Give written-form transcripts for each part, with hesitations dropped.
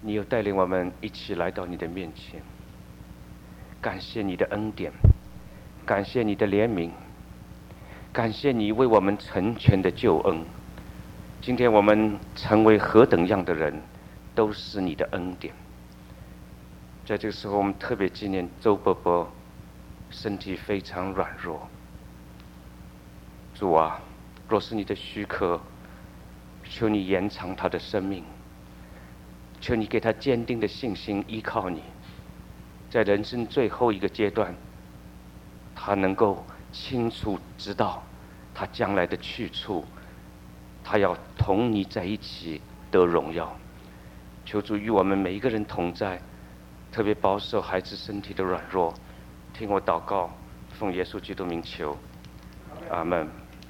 你又带领我们一起来到你的面前，感谢你的恩典，感谢你的怜悯，感谢你为我们成全的救恩。今天我们成为何等样的人，都是你的恩典。在这个时候，我们特别纪念周伯伯身体非常软弱。主啊，若是你的许可，求你延长他的生命，求你给他坚定的信心，依靠你，在人生最后一个阶段，他能够清楚知道他将来的去处，他要同你在一起得荣耀。求主与我们每一个人同在，特别保守孩子身体的软弱。听我祷告，奉耶稣基督名求，阿们。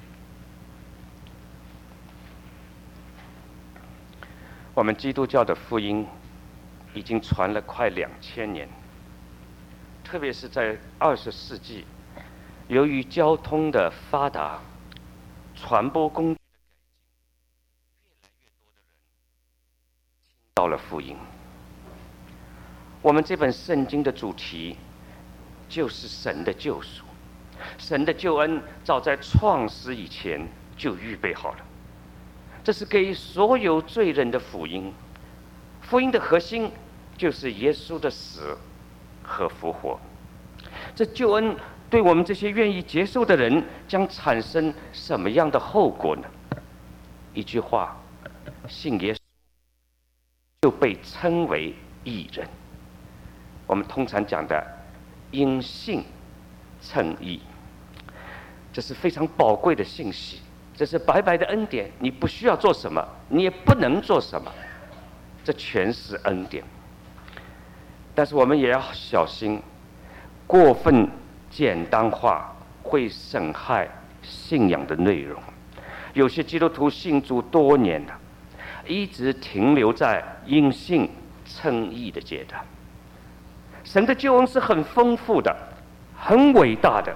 我们基督教的福音已经传了快2000年，特别是在20世纪，由于交通的发达，传播工具的改进，越来越多的人听到了福音。我们这本圣经的主题就是神的救赎，神的救恩早在创始以前就预备好了。这是给所有罪人的福音。福音的核心就是耶稣的死和复活。这救恩对我们这些愿意接受的人将产生什么样的后果呢？一句话，信耶稣就被称为义人。我们通常讲的因信称义，这是非常宝贵的信息。这是白白的恩典，你不需要做什么，你也不能做什么，这全是恩典。但是我们也要小心，过分简单化会损害信仰的内容。有些基督徒信主多年了，一直停留在因信称义的阶段。神的救恩是很丰富的，很伟大的，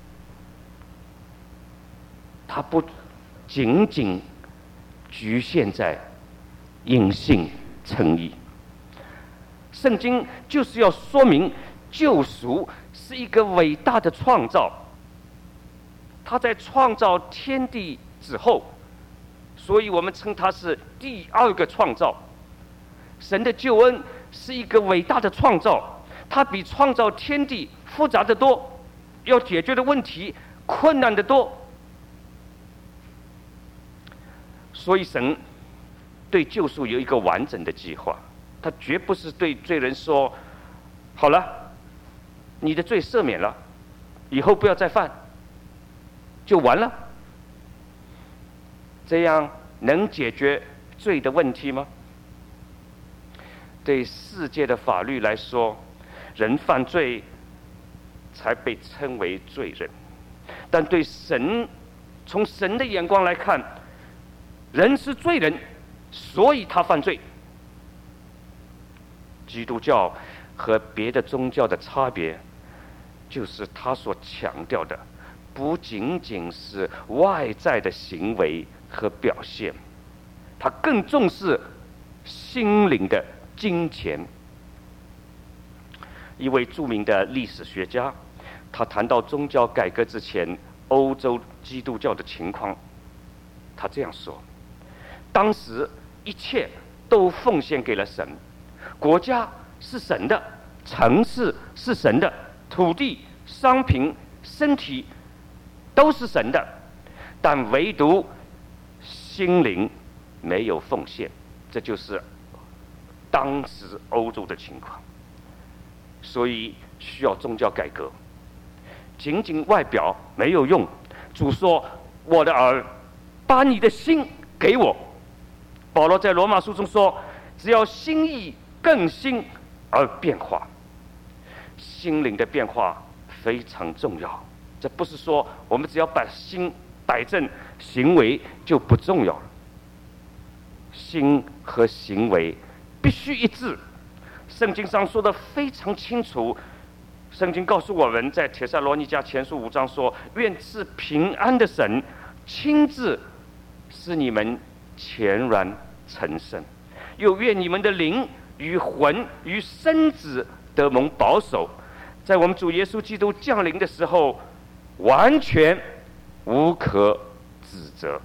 它不仅仅局限在因信称义。圣经就是要说明救赎是一个伟大的创造，他在创造天地之后，所以我们称它是第二个创造。神的救恩是一个伟大的创造，它比创造天地复杂得多，要解决的问题困难得多。所以神对救赎有一个完整的计划，他绝不是对罪人说好了，你的罪赦免了，以后不要再犯就完了。这样能解决罪的问题吗？对世界的法律来说，人犯罪才被称为罪人，但对神，从神的眼光来看，人是罪人，所以他犯罪。基督教和别的宗教的差别，就是他所强调的不仅仅是外在的行为和表现，他更重视心灵的金钱。一位著名的历史学家，他谈到宗教改革之前欧洲基督教的情况，他这样说：当时一切都奉献给了神，国家是神的，城市是神的，土地、商品、身体都是神的，但唯独心灵没有奉献。这就是当时欧洲的情况。所以需要宗教改革，仅仅外表没有用。主说：我的儿，把你的心给我。保罗在罗马书中说：只要心意更新而变化。心灵的变化非常重要，这不是说我们只要把心摆正，行为就不重要了。心和行为必须一致。圣经上说的非常清楚，圣经告诉我们，在帖撒罗尼迦前书5章说：愿赐平安的神亲自使你们全然成圣，又愿你们的灵与魂与身子得蒙保守，在我们主耶稣基督降临的时候，完全无可指责。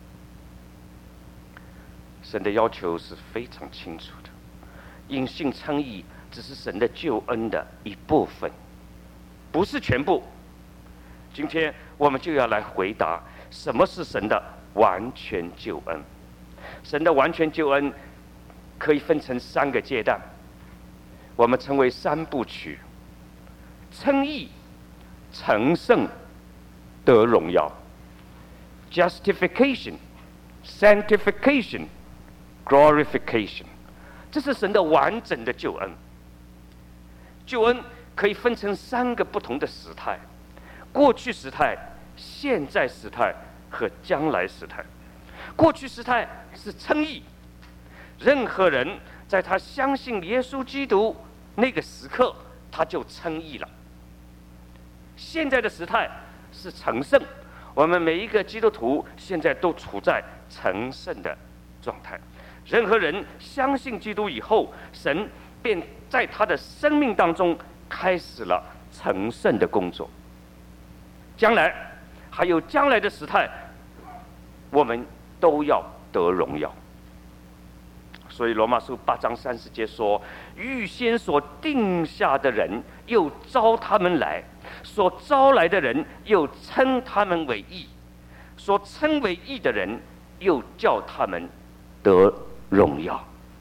神的要求是非常清楚的，因信称义只是神的救恩的一部分，不是全部。今天我们就要来回答，什么是神的完全救恩？神的完全救恩可以分成3个阶段，我们称为3部曲：称义、成圣、得荣耀。Justification, Sanctification, Glorification， 这是神的完整的救恩。救恩可以分成3个不同的时态：过去时态、现在时态和将来时态。过去时态是称义，任何人在他相信耶稣基督那个时刻，他就称义了。现在的时态是成圣，我们每一个基督徒现在都处在成圣的状态。任何人相信基督以后，神便在他的生命当中开始了成圣的工作。将来还有将来的时态，我们都要得荣耀。所以罗马书8章30节说：预先所定下的人，又招他们来；所招来的人，又称他们为义；所称为义的人，又叫他们得荣耀。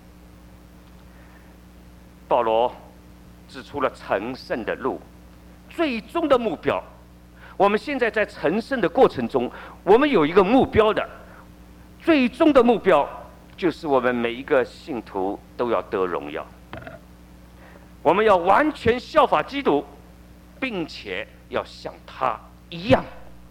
保罗指出了成圣的路，最终的目标。我们现在在成圣的过程中，我们有一个目标的，最终的目标就是我们每一个信徒都要得荣耀。我们要完全效法基督，并且要像他一样。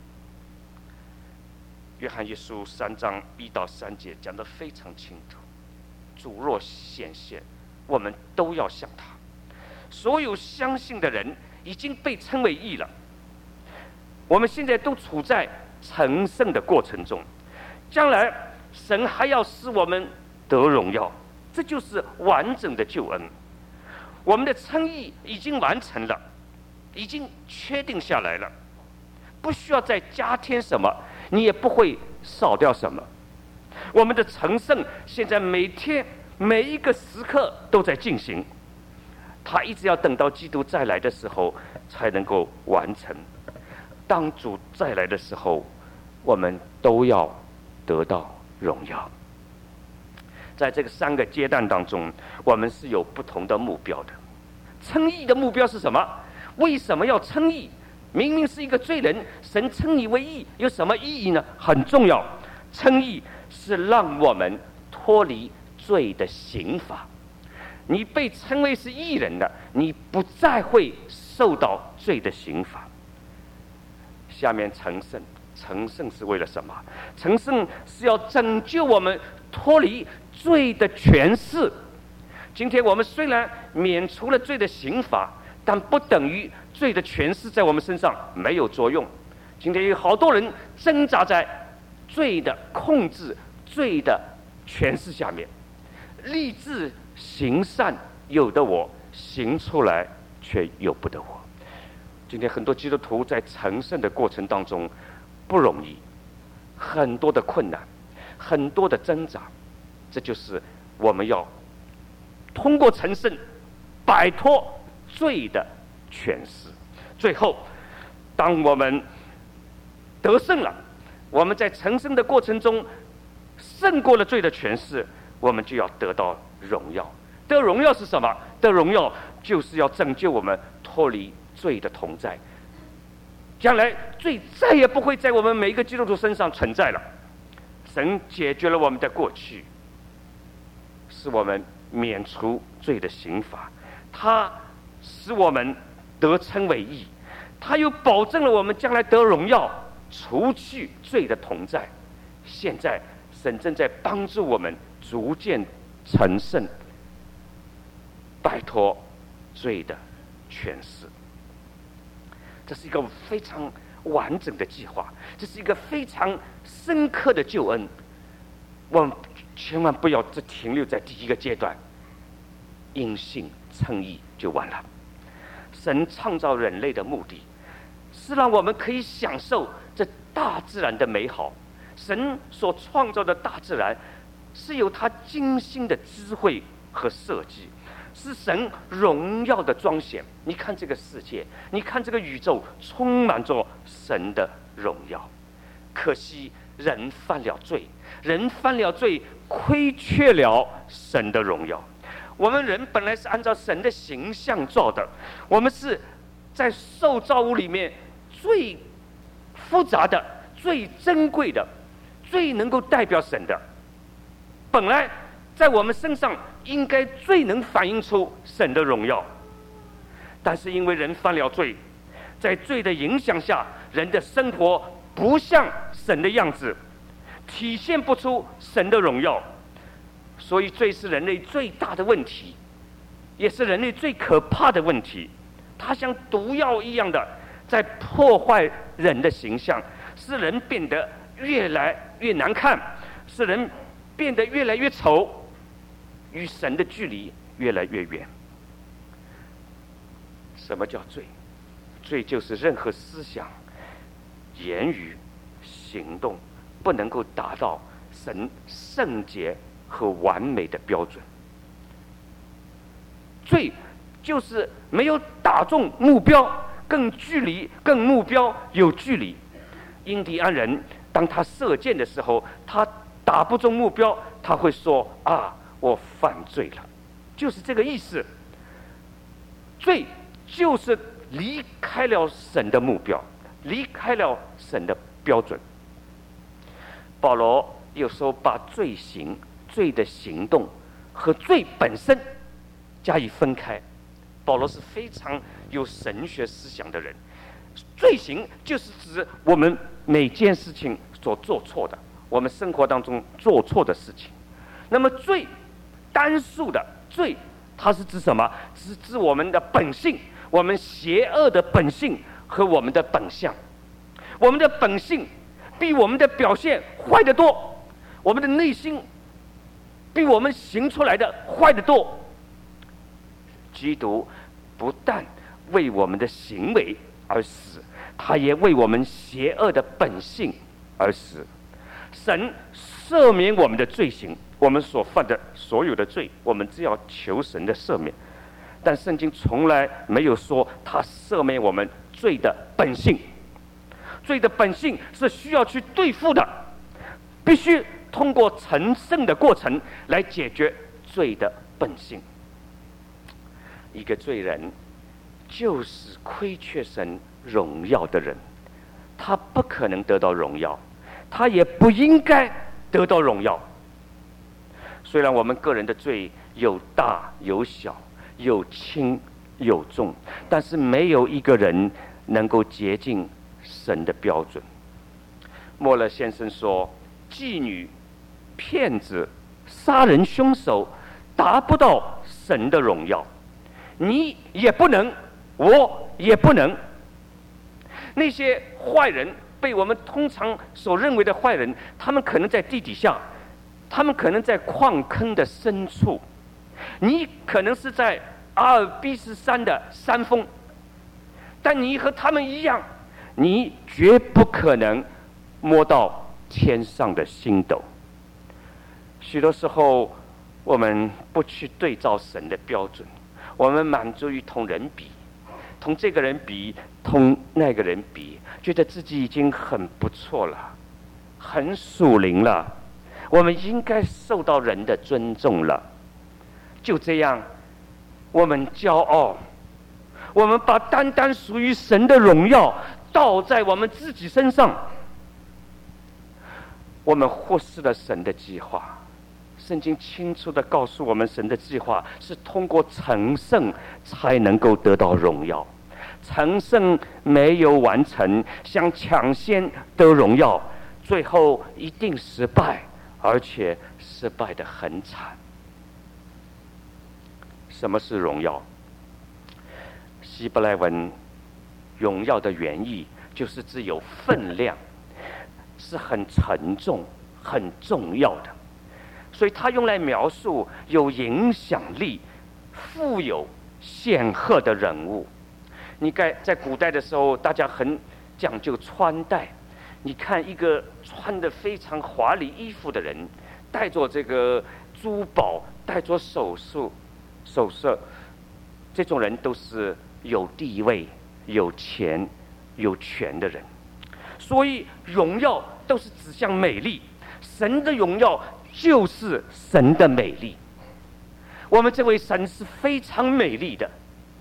约翰一书3章1到3节讲得非常清楚：主若显现，我们都要像他。所有相信的人已经被称为义了。我们现在都处在成圣的过程中，将来神还要使我们得荣耀，这就是完整的救恩。我们的称义已经完成了，已经确定下来了，不需要再加添什么，你也不会少掉什么。我们的成圣现在每天每一个时刻都在进行，他一直要等到基督再来的时候才能够完成。当主再来的时候，我们都要得到荣耀。在这个3个阶段当中，我们是有不同的目标的。称义的目标是什么？为什么要称义？明明是一个罪人，神称你为义，有什么意义呢？很重要。称义是让我们脱离罪的刑罚。你被称为是义人了，你不再会受到罪的刑罚。下面成圣，成圣是为了什么？成圣是要拯救我们脱离罪的权势。今天我们虽然免除了罪的刑罚，但不等于罪的权势在我们身上没有作用。今天有好多人挣扎在罪的控制、罪的权势下面，立志行善有的我，行出来却由不得我。今天很多基督徒在成圣的过程当中不容易，很多的困难，很多的挣扎，这就是我们要通过成圣摆脱罪的权势。最后当我们得胜了，我们在成圣的过程中胜过了罪的权势，我们就要得到荣耀。得荣耀是什么？得荣耀就是要拯救我们脱离罪的同在，将来罪再也不会在我们每一个基督徒身上存在了。神解决了我们的过去，使我们免除罪的刑罚，他使我们得称为义，他又保证了我们将来得荣耀，除去罪的同在。现在神正在帮助我们逐渐成圣，摆脱罪的权势。这是一个非常完整的计划，这是一个非常深刻的救恩。我们千万不要只停留在第一个阶段， 因信称义就完了。神创造人类的目的是让我们可以享受这大自然的美好。神所创造的大自然是有他精心的智慧和设计，是神荣耀的彰显。你看这个世界，你看这个宇宙，充满着神的荣耀。可惜人犯了罪，人犯了罪，亏缺了神的荣耀。我们人本来是按照神的形象造的，我们是在受造物里面最复杂的、最珍贵的、最能够代表神的。本来在我们身上应该最能反映出神的荣耀，但是因为人犯了罪，在罪的影响下，人的生活不像神的样子，体现不出神的荣耀。所以罪是人类最大的问题，也是人类最可怕的问题。它像毒药一样的在破坏人的形象，使人变得越来越难看，使人变得越来越丑，与神的距离越来越远。什么叫罪？罪就是任何思想、言语、行动不能够达到神圣洁和完美的标准。罪就是没有打中目标，跟目标有距离。印第安人当他射箭的时候，他打不中目标，他会说啊，我犯罪了，就是这个意思。罪就是离开了神的目标，离开了神的标准。保罗有时候把罪行、罪的行动和罪本身加以分开。保罗是非常有神学思想的人。罪行就是指我们每件事情所做错的，我们生活当中做错的事情。那么罪，单数的罪，它是指什么？是指我们的本性，我们邪恶的本性和我们的本相。我们的本性比我们的表现坏得多，我们的内心比我们行出来的坏得多。基督不但为我们的行为而死，他也为我们邪恶的本性而死。神赦免我们的罪行，我们所犯的所有的罪，我们只要求神的赦免。但圣经从来没有说他赦免我们罪的本性。罪的本性是需要去对付的，必须通过成圣的过程来解决罪的本性。一个罪人就是亏缺神荣耀的人，他不可能得到荣耀，他也不应该得到荣耀。虽然我们个人的罪有大有小，有轻有重，但是没有一个人能够洁净神的标准。莫勒先生说，妓女、骗子、杀人凶手达不到神的荣耀，你也不能，我也不能。那些坏人，被我们通常所认为的坏人，他们可能在地底下，他们可能在矿坑的深处，你可能是在阿尔卑斯山的山峰，但你和他们一样，你绝不可能摸到天上的星斗。许多时候我们不去对照神的标准，我们满足于同人比，同这个人比，同那个人比，觉得自己已经很不错了，很属灵了，我们应该受到人的尊重了。就这样，我们骄傲，我们把单单属于神的荣耀倒在我们自己身上，我们忽视了神的计划。圣经清楚地告诉我们，神的计划是通过成圣才能够得到荣耀。成圣没有完成，想抢先得荣耀，最后一定失败，而且失败得很惨。什么是荣耀？希伯来文荣耀的原意就是指有分量，是很沉重、很重要的。所以它用来描述有影响力、 富有显赫的人物。你在古代的时候，大家很讲究穿戴。你看一个穿得非常华丽衣服的人，带着这个珠宝，带着首饰，这种人都是有地位、有钱、有权的人。所以荣耀都是指向美丽，神的荣耀就是神的美丽。我们这位神是非常美丽的。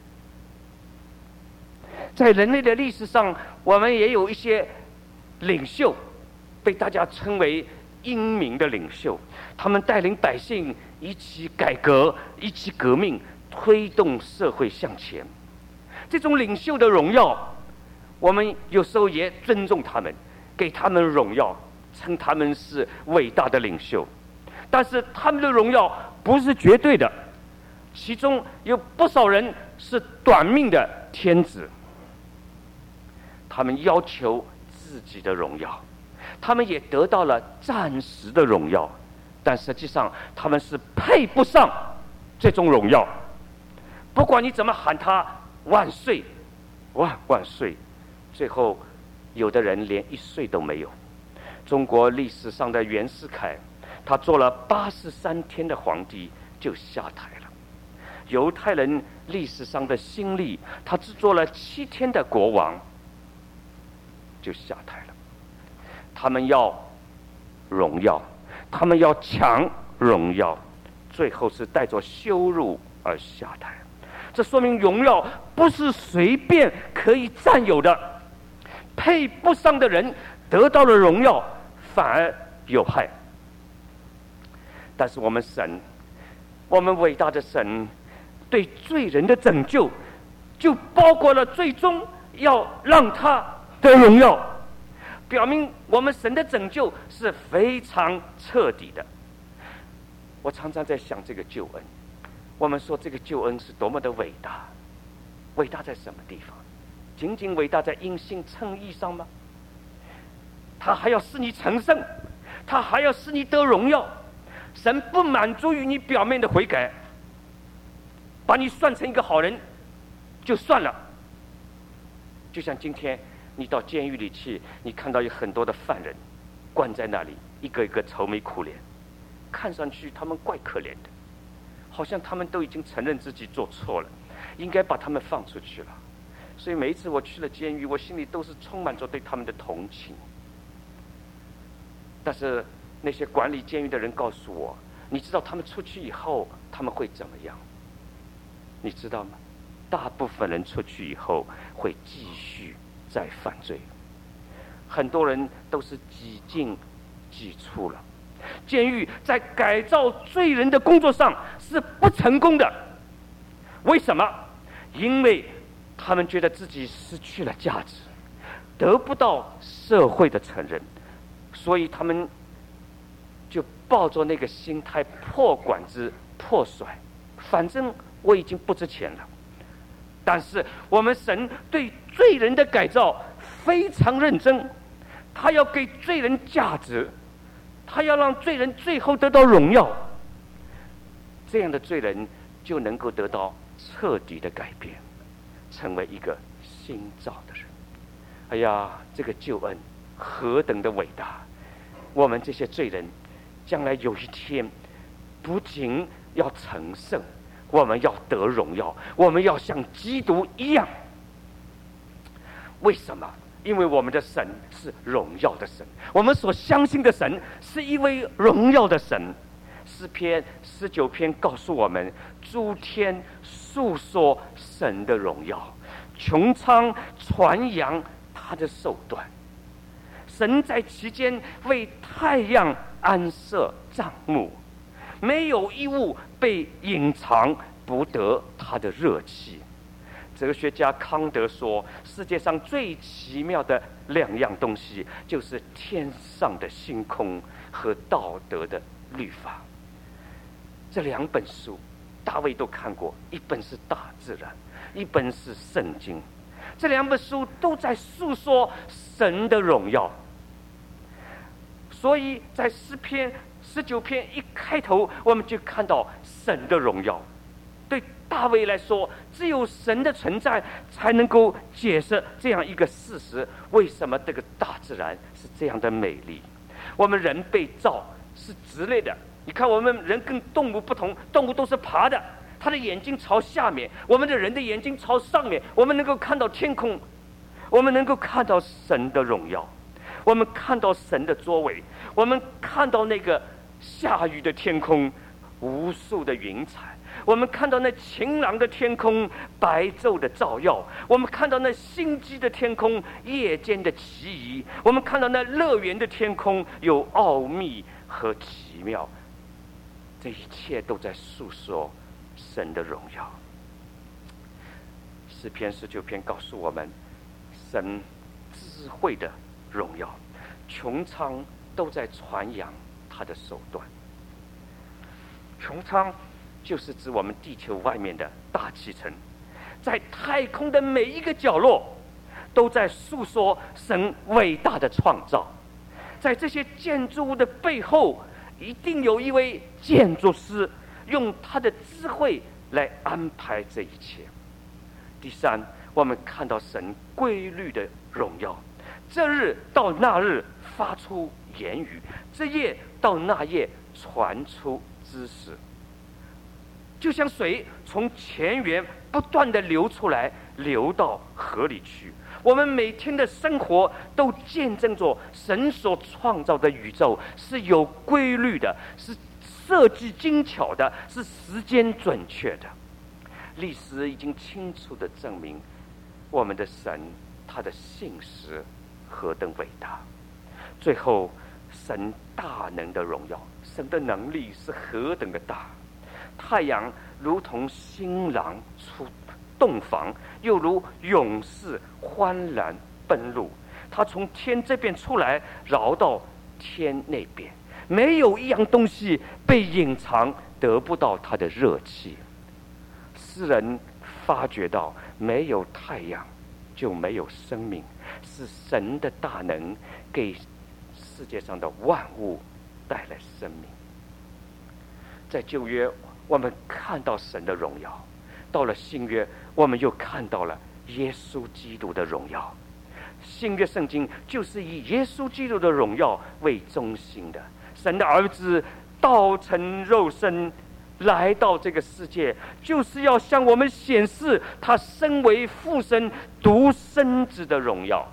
在人类的历史上，我们也有一些领袖被大家称为英明的领袖，他们带领百姓一起改革，一起革命，推动社会向前。这种领袖的荣耀，我们有时候也尊重他们，给他们荣耀，称他们是伟大的领袖。但是他们的荣耀不是绝对的，其中有不少人是短命的天子。他们要求自己的荣耀，他们也得到了暂时的荣耀，但实际上他们是配不上这种荣耀。不管你怎么喊他万岁，万岁，最后有的人连1岁都没有。中国历史上的袁世凯，他做了83天的皇帝就下台了。犹太人历史上的辛利，他只做了7天的国王就下台了。他们要荣耀，他们要抢荣耀，最后是带着羞辱而下台。这说明荣耀不是随便可以占有的，配不上的人得到了荣耀反而有害。但是我们神，我们伟大的神，对罪人的拯救就包括了最终要让他的荣耀，表明我们神的拯救是非常彻底的。我常常在想这个救恩，我们说这个救恩是多么的伟大，伟大在什么地方？仅仅伟大在因信称义上吗？他还要使你成圣，他还要使你得荣耀。神不满足于你表面的悔改，把你算成一个好人就算了。就像今天你到监狱里去，你看到有很多的犯人关在那里，一个一个愁眉苦脸，看上去他们怪可怜的，好像他们都已经承认自己做错了，应该把他们放出去了。所以每一次我去了监狱，我心里都是充满着对他们的同情。但是那些管理监狱的人告诉我，你知道他们出去以后他们会怎么样？你知道吗？大部分人出去以后会继续再犯罪，很多人都是几进几出了。监狱在改造罪人的工作上是不成功的。为什么？因为他们觉得自己失去了价值，得不到社会的承认，所以他们就抱着那个心态破罐子破摔，反正我已经不值钱了。但是我们神对罪人的改造非常认真，他要给罪人价值，他要让罪人最后得到荣耀，这样的罪人就能够得到彻底的改变，成为一个新造的人。哎呀，这个救恩何等的伟大！我们这些罪人将来有一天不仅要成圣，我们要得荣耀，我们要像基督一样。为什么？因为我们的神是荣耀的神，我们所相信的神是一位荣耀的神。诗篇19篇告诉我们，诸天述说神的荣耀，穹苍传扬他的手段。神在其间为太阳安设帐幕，没有一物被隐藏不得他的热气。哲学家康德说，世界上最奇妙的2样东西，就是天上的星空和道德的律法。这2本书大卫都看过，一本是大自然，一本是圣经。这2本书都在诉说神的荣耀。所以在诗篇19篇一开头，我们就看到神的荣耀。对大卫来说，只有神的存在才能够解释这样一个事实：为什么这个大自然是这样的美丽？我们人被造是直类的，你看我们人跟动物不同，动物都是爬的，它的眼睛朝下面，我们的人的眼睛朝上面，我们能够看到天空，我们能够看到神的荣耀，我们看到神的作为，我们看到那个下雨的天空，无数的云彩，我们看到那晴朗的天空，白昼的照耀，我们看到那星际的天空，夜间的奇异，我们看到那乐园的天空，有奥秘和奇妙。这一切都在诉说神的荣耀。诗篇19篇告诉我们，神智慧的荣耀，穹苍都在传扬他的手段。穹苍就是指我们地球外面的大气层，在太空的每一个角落都在诉说神伟大的创造。在这些建筑物的背后，一定有一位建筑师用他的智慧来安排这一切。第三，我们看到神规律的荣耀，这日到那日发出言语，这夜到那夜传出知识，就像水从泉源不断的流出来，流到河里去。我们每天的生活都见证着神所创造的宇宙是有规律的，是设计精巧的，是时间准确的。历史已经清楚地证明，我们的神他的信实何等伟大。最后，神大能的荣耀，神的能力是何等的大。太阳如同新郎出洞房，又如勇士欢然奔入。他从天这边出来，绕到天那边，没有一样东西被隐藏，得不到他的热气。诗人发觉到，没有太阳就没有生命，是神的大能给世界上的万物带来生命。在旧约，我们看到神的荣耀；到了新约，我们又看到了耶稣基督的荣耀。新约圣经就是以耶稣基督的荣耀为中心的。神的儿子道成肉身来到这个世界，就是要向我们显示他身为父神独生子的荣耀。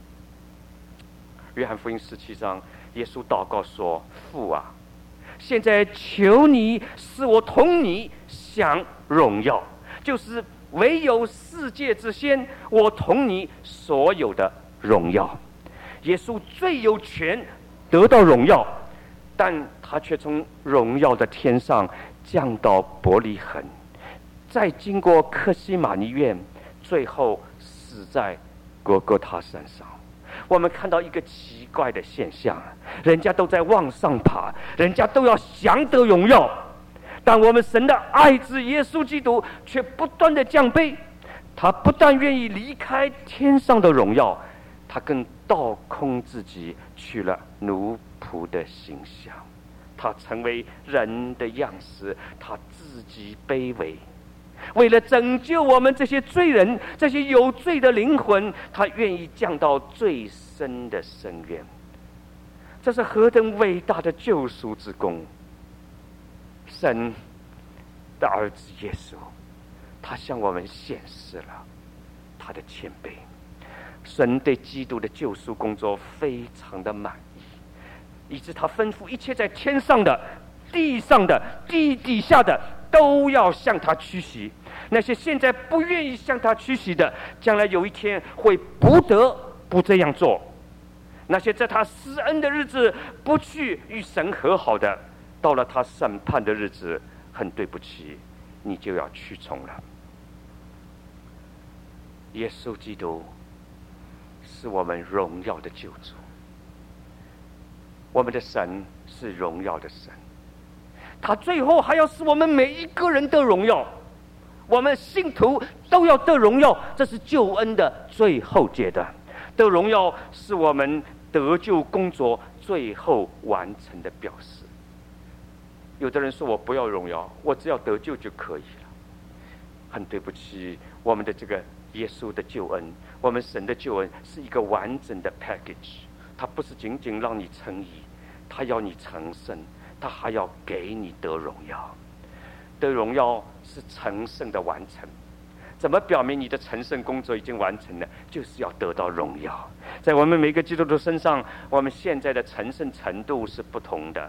约翰福音17章，耶稣祷告说：父啊，现在求你使我同你享荣耀，就是唯有世界之先，我同你所有的荣耀。耶稣最有权得到荣耀，但他却从荣耀的天上降到伯利恒，再经过客西马尼园，最后死在各各他山上。我们看到一个奇怪的现象，人家都在往上爬，人家都要享得荣耀，但我们神的爱子耶稣基督却不断的降卑。他不但愿意离开天上的荣耀，他更倒空自己，取了奴仆的形象。他成为人的样式，他自己卑微，为了拯救我们这些罪人，这些有罪的灵魂，他愿意降到最深的深渊。这是何等伟大的救赎之功！神的儿子耶稣，他向我们显示了他的谦卑。神对基督的救赎工作非常的满意，以致他吩咐一切在天上的、地上的、地底下的都要向他屈膝。那些现在不愿意向他屈膝的，将来有一天会不得不这样做。那些在他施恩的日子不去与神和好的，到了他审判的日子，很对不起，你就要屈从了。耶稣基督是我们荣耀的救主，我们的神是荣耀的神，他最后还要使我们每一个人得荣耀，我们信徒都要得荣耀，这是救恩的最后阶段。得荣耀是我们得救工作最后完成的表示。有的人说，我不要荣耀，我只要得救就可以了。 很对不起，我们的这个耶稣的救恩，我们神的救恩是一个完整的 package， 它不是仅仅让你称义，它要你成圣，它还要给你得荣耀。得荣耀是成圣的完成。怎么表明你的成圣工作已经完成了？就是要得到荣耀。在我们每个基督徒身上，我们现在的成圣程度是不同的，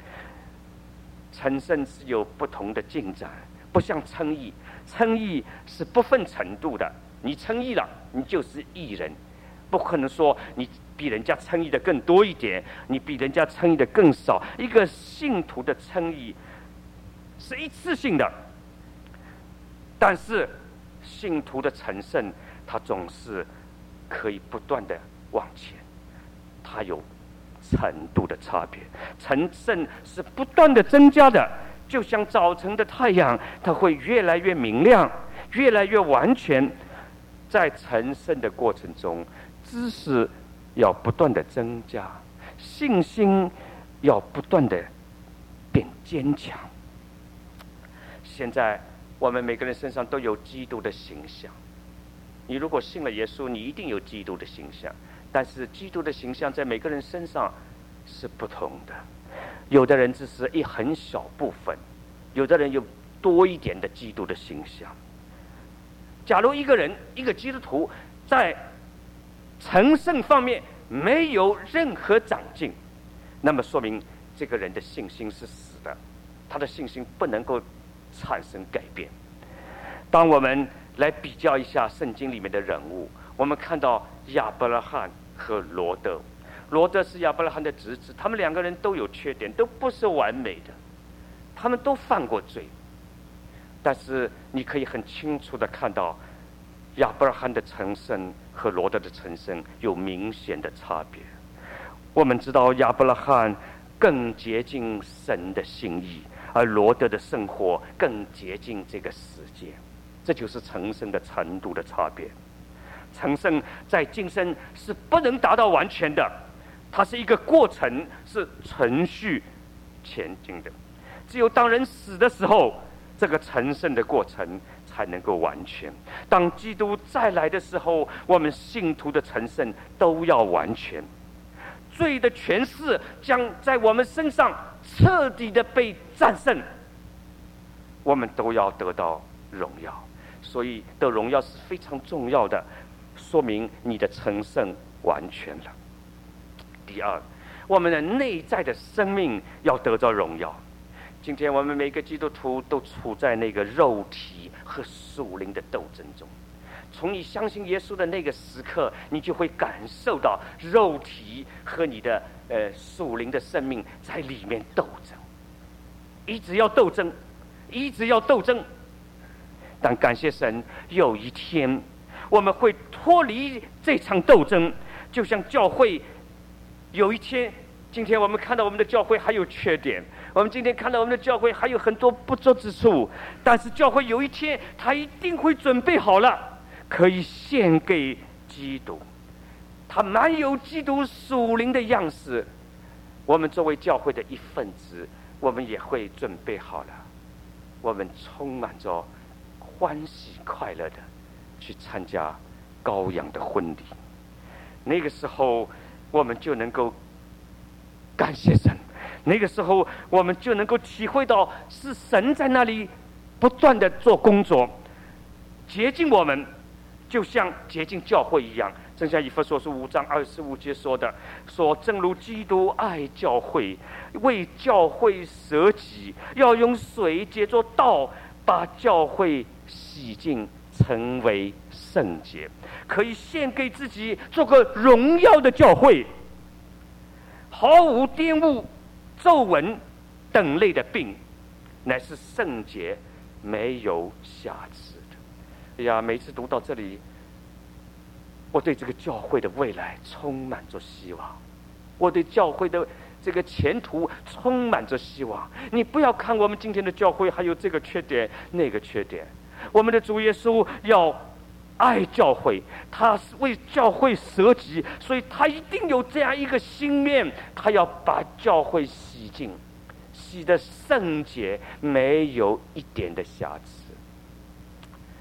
成圣是有不同的进展，不像称义，称义是不分程度的，你称义了，你就是义人，不可能说你比人家称义的更多一点，你比人家称义的更少。一个信徒的称义是一次性的，但是信徒的成圣，他总是可以不断的往前，他有程度的差别。成圣是不断的增加的，就像早晨的太阳，它会越来越明亮，越来越完全。在成圣的过程中，知识要不断的增加，信心要不断的变坚强。现在我们每个人身上都有基督的形象，你如果信了耶稣，你一定有基督的形象，但是基督的形象在每个人身上是不同的，有的人只是一很小部分，有的人有多一点的基督的形象。假如一个人，一个基督徒在成圣方面没有任何长进，那么说明这个人的信心是死的，他的信心不能够产生改变。当我们来比较一下圣经里面的人物，我们看到亚伯拉罕和罗德。罗德是亚伯拉罕的侄子，他们两个人都有缺点，都不是完美的，他们都犯过罪。但是你可以很清楚的看到亚伯拉罕的成圣和罗德的成圣有明显的差别。我们知道亚伯拉罕更接近神的心意，而罗德的生活更接近这个世界，这就是成圣的程度的差别。成圣在今生是不能达到完全的，它是一个过程，是程序前进的。只有当人死的时候，这个成圣的过程才能够完全。当基督再来的时候，我们信徒的成圣都要完全。罪的权势将在我们身上彻底的被战胜，我们都要得到荣耀。所以得荣耀是非常重要的，说明你的成圣完全了。第二，我们的内在的生命要得到荣耀。今天我们每个基督徒都处在那个肉体和属灵的斗争中。从你相信耶稣的那个时刻，你就会感受到肉体和你的属灵的生命在里面斗争，一直要斗争，一直要斗争。但感谢神，有一天我们会脱离这场斗争，就像教会有一天，今天我们看到我们的教会还有缺点，我们今天看到我们的教会还有很多不足之处，但是教会有一天他一定会准备好了，可以献给基督，他满有基督属灵的样式。我们作为教会的一份子，我们也会准备好了，我们充满着欢喜快乐的去参加羔羊的婚礼。那个时候我们就能够感谢神，那个时候我们就能够体会到是神在那里不断的做工作，洁净我们，就像洁净教会一样。正像以弗所书5章25节说的，说正如基督爱教会，为教会舍己，要用水接作道，把教会洗净，成为圣洁，可以献给自己，做个荣耀的教会，毫无玷污、皱纹等类的病，乃是圣洁，没有瑕疵的。哎呀，每次读到这里，我对这个教会的未来充满着希望，我对教会的这个前途充满着希望。你不要看我们今天的教会还有这个缺点那个缺点，我们的主耶稣要爱教会，他是为教会舍己，所以他一定有这样一个心愿，他要把教会洗净，洗得圣洁，没有一点的瑕疵。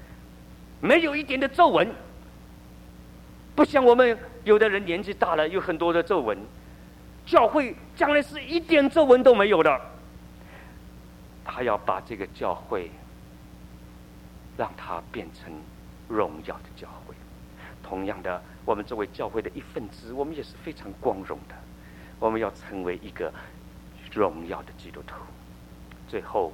没有一点的皱纹，不像我们有的人年纪大了有很多的皱纹。教会将来是一点皱纹都没有的，他要把这个教会让它变成荣耀的教会。同样的，我们作为教会的一份子，我们也是非常光荣的，我们要成为一个荣耀的基督徒。最后，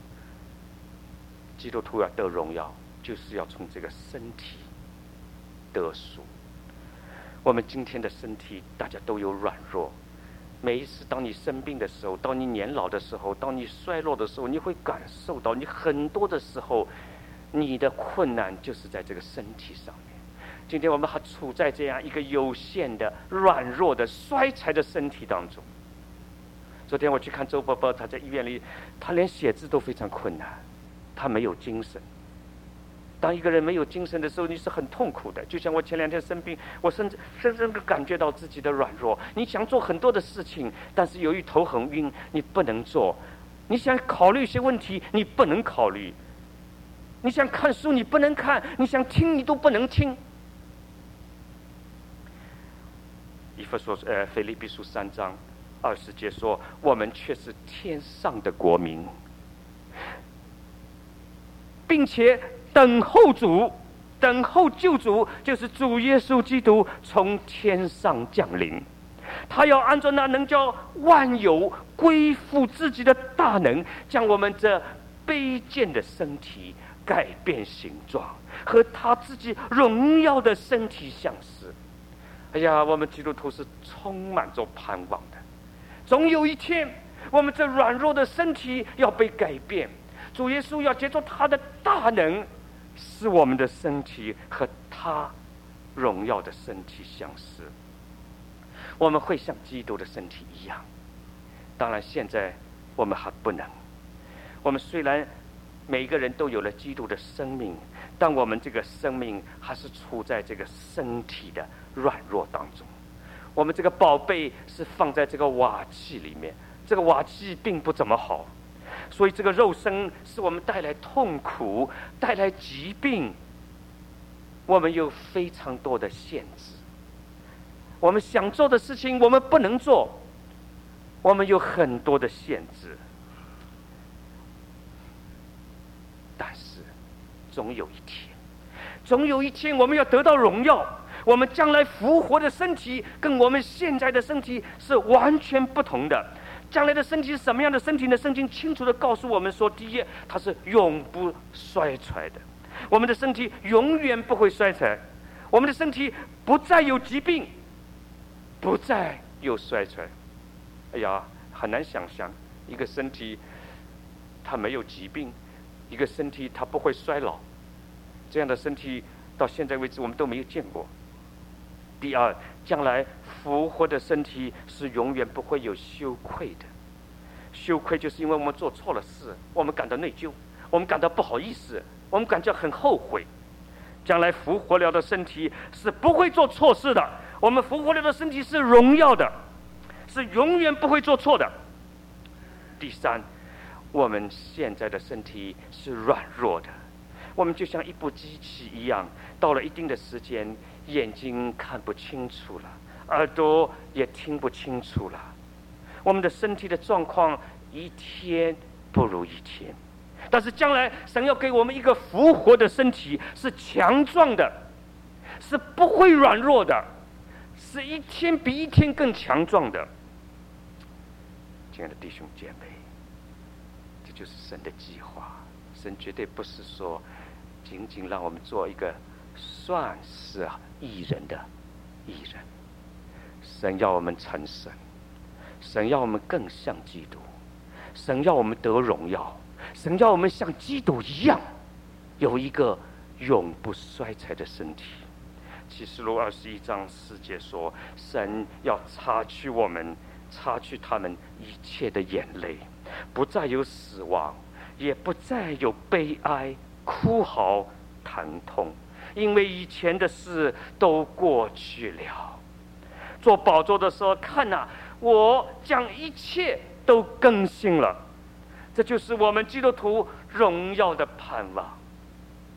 基督徒要得荣耀，就是要从这个身体得赎。我们今天的身体大家都有软弱，每一次当你生病的时候，当你年老的时候，当你衰落的时候，你会感受到你很多的时候你的困难就是在这个身体上面。今天我们还处在这样一个有限的软弱的衰残的身体当中。昨天我去看周伯伯，他在医院里，他连写字都非常困难，他没有精神。当一个人没有精神的时候，你是很痛苦的。就像我前2天生病，我甚至感觉到自己的软弱。你想做很多的事情，但是由于头很晕，你不能做。你想考虑一些问题，你不能考虑。你想看书，你不能看；你想听，你都不能听。腓立比书3章20节说：“我们却是天上的国民，并且等候主，等候救主，就是主耶稣基督从天上降临。他要按照那能叫万有归附自己的大能，将我们这卑贱的身体改变形状，和他自己荣耀的身体相似。”哎呀，我们基督徒是充满着盼望的。总有一天，我们这软弱的身体要被改变，主耶稣要借着他的大能，使我们的身体和他荣耀的身体相似。我们会像基督的身体一样。当然，现在我们还不能。我们虽然每一个人都有了基督的生命，但我们这个生命还是处在这个身体的软弱当中。我们这个宝贝是放在这个瓦器里面，这个瓦器并不怎么好，所以这个肉身使我们带来痛苦，带来疾病。我们有非常多的限制，我们想做的事情我们不能做，我们有很多的限制。但是总有一天我们要得到荣耀。我们将来复活的身体跟我们现在的身体是完全不同的。将来的身体是什么样的身体呢？圣经清楚地告诉我们说，第一，它是永不衰衰的。我们的身体永远不会衰残，我们的身体不再有疾病，不再有衰衰。哎呀，很难想象一个身体它没有疾病，一个身体它不会衰老，这样的身体到现在为止我们都没有见过。第二，将来复活的身体是永远不会有羞愧的。羞愧就是因为我们做错了事，我们感到内疚，我们感到不好意思，我们感觉很后悔。将来复活了的身体是不会做错事的，我们复活了的身体是荣耀的，是永远不会做错的。第三，我们现在的身体是软弱的，我们就像一部机器一样，到了一定的时间，眼睛看不清楚了，耳朵也听不清楚了。我们的身体的状况一天不如一天，但是将来神要给我们一个复活的身体，是强壮的，是不会软弱的，是一天比一天更强壮的。亲爱的弟兄姐妹，这就是神的计划。神绝对不是说仅仅让我们做一个算是义人的义人，神要我们成神，神要我们更像基督，神要我们得荣耀，神要我们像基督一样有一个永不衰残的身体。启示录21章4节说，神要擦去他们一切的眼泪，不再有死亡，也不再有悲哀、哭嚎、疼痛，因为以前的事都过去了。做宝座的时候，看啊，我将一切都更新了。这就是我们基督徒荣耀的盼望。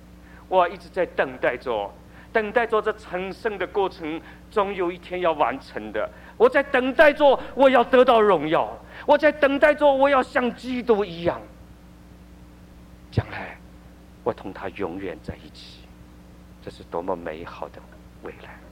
我一直在等待着，等待着这成圣的过程，终有一天要完成的。我在等待着，我要得到荣耀；我在等待着，我要像基督一样，将来我同他永远在一起。这是多么美好的未来！